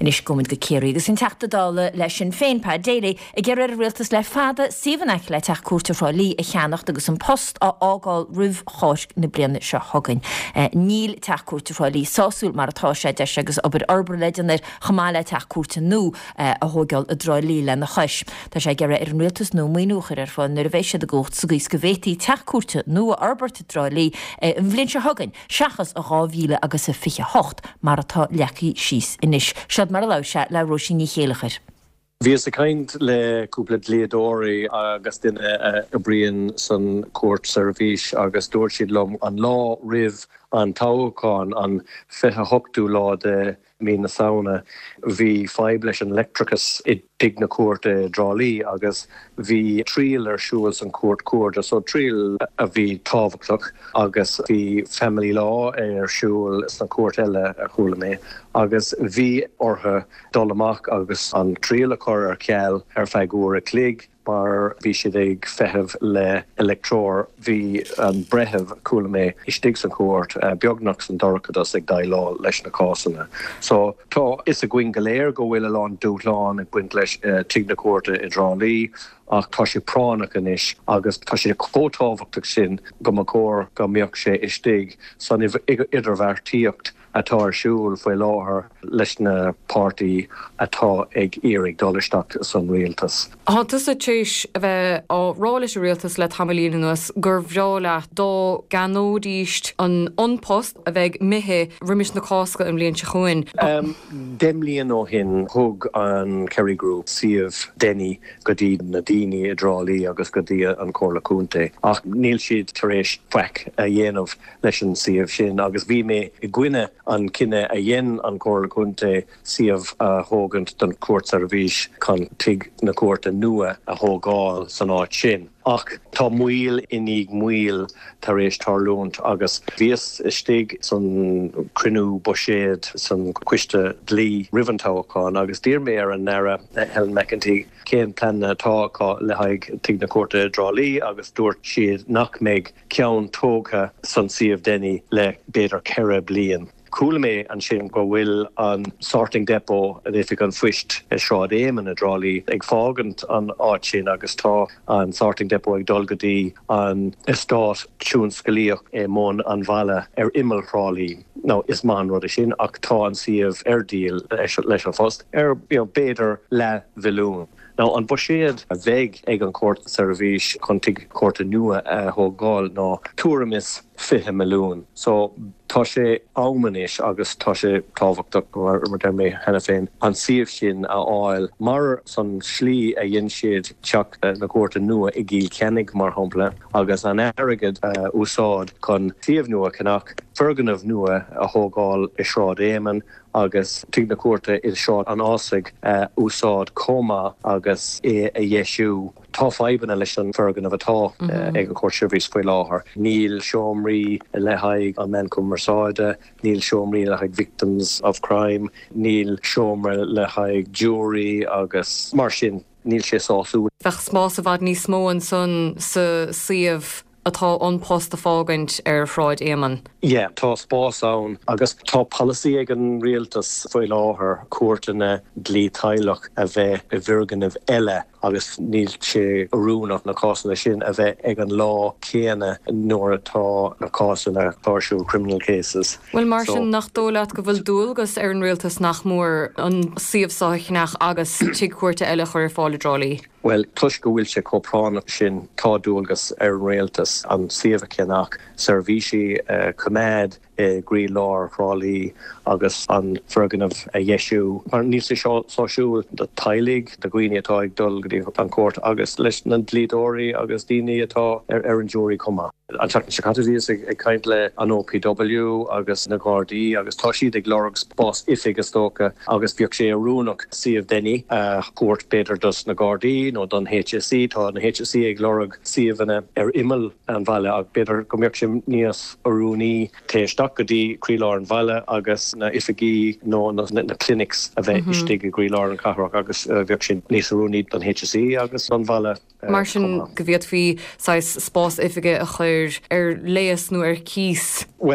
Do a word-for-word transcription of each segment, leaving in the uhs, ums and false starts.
Nis gomid go céirí agus in teachtadála leis an féin pá déala a ggéir ar rialtas le fada síhanach le teach cuairte frá lí a cheannacht agus an post á ágáil rih cháis na bliana se hagann. Níl teach cuairte frá lí sásúil mar atá sé de agus ob arbar leidir chamáile teach cuairte nó a hógáil a drá lí le na chais. Tá sé ggéir ar an rialtas nó míúchar ar fáin nuair a bhéise de gócht sa gús go bhétaí teach cuairte nó a arbarte drá lí an bblion se hagann seachas a gáhíle agus a fiche hocht mar atá leacaí síos inis. Siad mar a se le roisi ní chéalachar. Bhí a kaint le cúpla léadóirí agus duine a bríonn san cuairt service agus dúirt siad lom an lá rih an tábháin an fithe hochtú lá de mí na saona bhí fáib leis an electricus i dig na cuairte drálí agus bhí tríal ar siúil san cuairt cuairte so tríal a bhí tábhachtach agus bhí family law ar siúil san cuairt eile a chuala mé agus bhí ortha dul amach agus an tríal a chur ar ceall ar feigúir a clig mar bhí siad ag feitheamh le electrór bhí an brethebh chuala mé istigh san cuairt beagnach san dorchadas ag dá lá leis na cásanna. So tá is a gcuin go léir go bhfuil lán dúláán ag buint leis tig na cuairte i drálí ach tá sé pránach inis agus tá sé cótábhachtach sin go mar cór go mbeadh sé istigh san idirmheartíocht atá arsúil foioi láthair leis na pártaí atá ag iarraigh dolisteach san rialtas. Tás a téis a bheith á rális a rialtas le tamilínas gur bhreála dó ganódíist an onpost a bheith mithe rimis na cáca an bblion se chuin. Um, Demlíon ó hin thug an Kerry Group siomh déine go dtí na daoine i drálí agus go dtí an cóla cúnta. Ach níl siad tar éis feic a dhéanamh leis an siomh sin agus bhí mé i gcuine an cinenne a dhéan an cóla cúnta siomh a thógant don cuairt service chun tig na cuairte nua a thógáil san áit sin. Ach tá muil inig muil tar éis tarlúnt agus bhíos istigh san crinú boséad san cuiste dlí riventáchán agus dír mé ar an nera Helen McEntee céan planna táá le haig tig na cuairte drálí agus dúirt siad nach méid ceann tóga san siomh déine le beidir ceithre bliain. Cúla mé an sin go bhfuil an sorting depot a dhifig an fuist i sráid éman a drálí ag fágant an áit sin agus tá an sorting depot ag dulgadí an istát siún scalíoch é món an bhaile ar immelrálí. No, is man rud sin ach tá an siomh ar díal leis an fust ar béidir le bhilún. Now, an boséad a bheith ag an cuairt service chun tig cuairte nua a thógáil ná túramis fiche milliún. So tá sé ámanis agus tá sé tábhachtach mar de mé hena féin an siomh sin a áil mar san slí a dhéon siad teach na cuairte nua i gcíl cenig mar hampla agus an airgid uh, úsáid chun siomh nua cannach ferganmh nua a thógáil i sráid éman agus tig na cuairte i sráid an ásaigh uh, úsáid cóma agus é a dhéisiú tá faibanna leis an ferganmh atá mm-hmm. uh, ag an cuairt service foioi láthair. Níl seomraí le haig an men cumarsáide, níl seomraí le haig victims of crime, níl seomra le haig jury agus mar sin níl sé sáú. Bheith smás a bhd níos mó an son sa siomh atá onpost a fágant ar fráid éman. Yeah, tá spás ann agus tá policy ag an rialtas foioi láthair cuairteanna dlí tailech a bheith i bhirganmh eile agus níl sé arúnach na cásanna sin a bheith ag an lá céanna nuair atá na cásanna partial criminal cases. Well mar sin so, nach dólaat go bhfuil dúilgus ar an rialtas nach mór an siomhsáichnach agus tí cuairte eile chuir fála drálí. Well, tuis go bhfuil sé cópránach sin tá dúilgus ar an rialtas an siomhcéannach servisi uh, cumad e grí lár rálí agus an ferganmh a dhéisiú. Mar níos seo sáisiúil de tailig de gcuine atá ag dul go dtí an cuairt agus leis na dlídóirí agus daoine atá ar ar an júri comá. An teach na Secatavíos ag caint le an O P W agus na Gardaí agus tá siad ag lorg spás ifig is tóca agus bheadh sé arúnach siomh déine a cuairt beidir dus na Gardaí nó don H S C tá na H S C ag lorg siomhanna ar immel an bhaile ag beidir go mbeadh sé níos arúnaí téisteach go dtí crílár an bhaile agus na ifigí nó na, na clinics a bheith mm-hmm. istigh a crílár an cathrach agus uh, bheadh sé níos arúnaí don H S C agus an bhaile. Uh, Mar sin go bhíad fhí sais spás ifige a chuir ar léas nó ar cís. Well,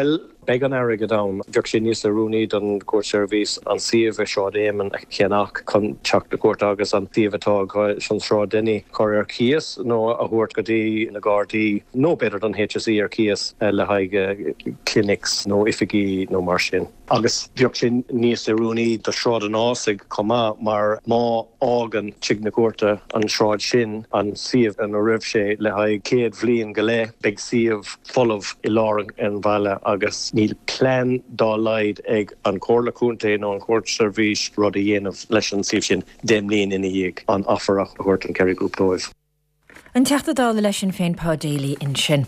Beg an aige down bheag sin níos a rúní an court service an siomh seo éman cheannach chun teach na cuat agus an tíomhtá san srá denny choir Kías nó a thuirt go dtí na Gardaí nó better than H S E ar Kías le haige clinics nó ifigí nó mar sin. Agus bheag sin níos a rúní do sráid an ásaigh comá mar má ágan tuig na cuairte an sráid sin an siomh an a ribh sé le haig céad bhliain go le beag siomh folamh i láran an bhaile agus níl plán dá laid ag an Comhairle Cúntaí nó an court service rud a dhéanamh leis an siomh sin déimlíonn ina dhéag an affarach a thuirt an Kerry Group dóibh. An teachtadála leis sin féin Pá Daly in sin.